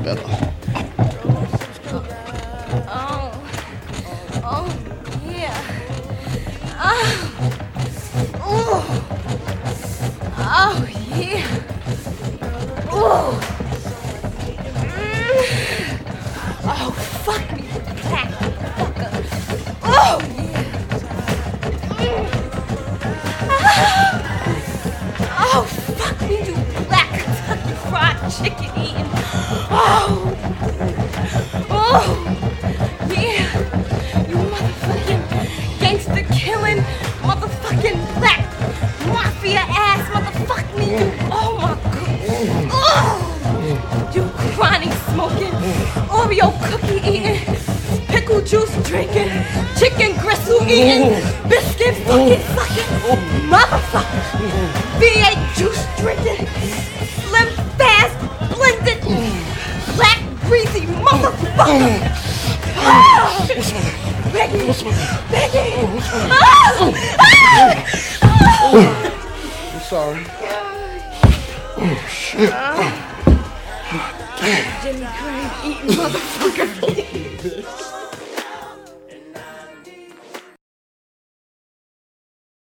better. Oh, yeah. Oh, yeah. Oh, oh, fuck me, fat fucker. Oh, yeah. Oh, fuck me, you black Kentucky Fried Chicken eating. Oh, yeah. You motherfucking gangster killing, motherfucking black mafia ass motherfuck me. Oh my god. Oh, you chronic smoking, Oreo cookie eating, pickle juice drinking, chicken gristle eating, biscuit fucking sucking, motherfucker. V8 juice drinking, slim fast blended, black greasy motherfucker. Becky! Becky! I'm sorry. Oh, shit. Jimmy Craig eating motherfucker.